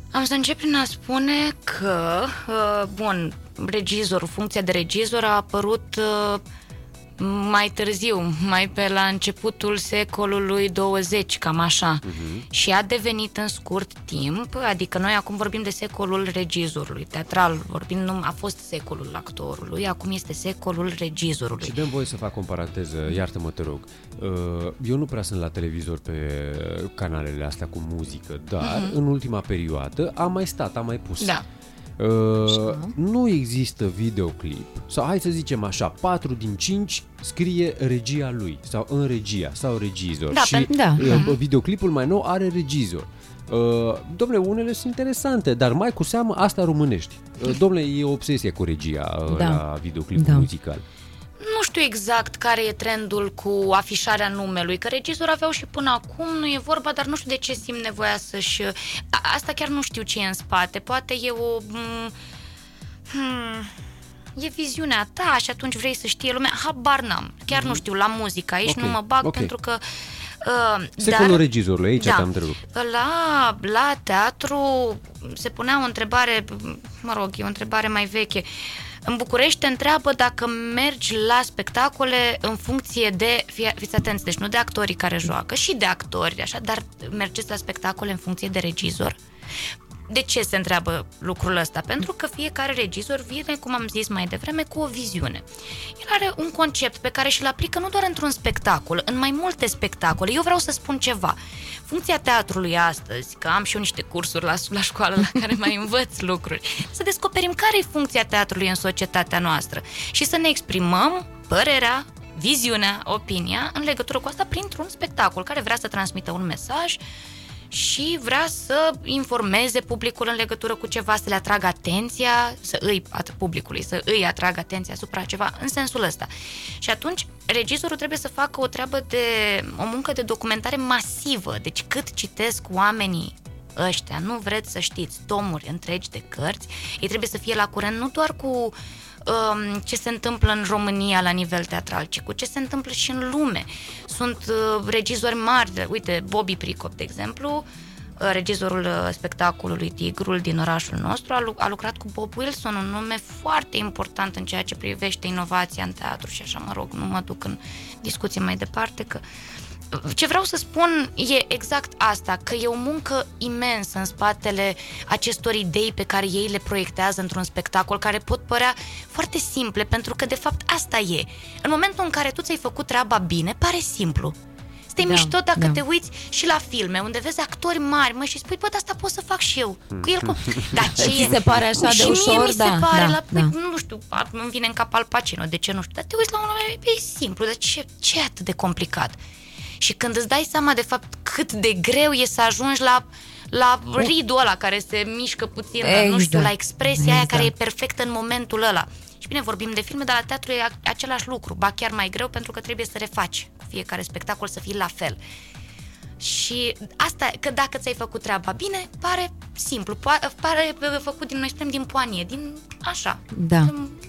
Am să încep prin a spune că, regizorul, funcția de regizor a apărut mai târziu, mai pe la începutul secolului 20, cam așa. Și a devenit în scurt timp, adică noi acum vorbim de secolul regizorului, teatral vorbind, nu a fost secolul actorului, acum este secolul regizorului. Și dăm voie să fac o paranteză, iartă-mă, te rog. Eu nu prea sunt la televizor pe canalele astea cu muzică, dar în ultima perioadă am mai pus. Da. Nu există videoclip, sau hai să zicem așa, 4 din 5 scrie regia lui, sau în regia, sau regizor. Da, și videoclipul mai nou are regizor. Dom'le, unele sunt interesante, dar mai cu seamă asta românești. Dom'le, e o obsesie cu regia la videoclipul muzical. Nu știu exact care e trendul cu afișarea numelui, că regizori aveau și până acum, nu e vorba, dar nu știu de ce simt nevoia să-și... Asta chiar nu știu ce e în spate, poate e o... E viziunea ta și atunci vrei să știe lumea, habar n-am, chiar nu știu, la muzică, aici nu mă bag pentru că... Secolul regizorului, aici te-am întrerupt. La teatru se punea o întrebare, e o întrebare mai veche. În București te întreabă dacă mergi la spectacole în funcție de, fiți atenți, deci nu de actorii care joacă, și de actori, așa, dar mergeți la spectacole în funcție de regizor? De ce se întreabă lucrul ăsta? Pentru că fiecare regizor vine, cum am zis mai devreme, cu o viziune. El are un concept pe care și-l aplică nu doar într-un spectacol, în mai multe spectacole. Eu vreau să spun ceva. Funcția teatrului astăzi, că am și eu niște cursuri la școală la care mai învăț lucruri, să descoperim care e funcția teatrului în societatea noastră și să ne exprimăm părerea, viziunea, opinia în legătură cu asta printr-un spectacol care vrea să transmită un mesaj și vrea să informeze publicul în legătură cu ceva, să le atragă atenția, publicului, să îi atragă atenția asupra ceva, în sensul ăsta. Și atunci regizorul trebuie să facă o muncă de documentare masivă, deci cât citesc oamenii ăștia, nu vreți să știți, tomuri întregi de cărți, ei trebuie să fie la curent nu doar cu ce se întâmplă în România la nivel teatral, ci cu ce se întâmplă și în lume. Sunt regizori mari, uite, Bobby Pricop, de exemplu, regizorul spectacolului Tigrul din orașul nostru, a lucrat cu Bob Wilson, un nume foarte important în ceea ce privește inovația în teatru și așa, nu mă duc în discuție mai departe, că ce vreau să spun e exact asta, că e o muncă imensă în spatele acestor idei pe care ei le proiectează într-un spectacol, care pot părea foarte simple, pentru că de fapt asta e. În momentul în care tu ți-ai făcut treaba bine, pare simplu. Este mișto dacă te uiți și la filme unde vezi actori mari, și spui, bă, asta pot să fac și eu. Cu el, dar ce ți se pare așa de ușor? Și mie mi se pare, nu știu, îmi vine în cap Al Pacino, de ce nu știu, dar te uiți la un om, e simplu, dar ce e atât de complicat? Și când îți dai seama de fapt cât de greu e să ajungi la ridul ăla care se mișcă puțin, nu știu, la expresia aia care e perfectă în momentul ăla. Și bine, vorbim de filme, dar la teatru e același lucru, ba chiar mai greu, pentru că trebuie să refaci fiecare spectacol să fie la fel. Și asta, că dacă ți-ai făcut treaba bine, pare simplu, pare făcut noi spunem din poanie, din așa.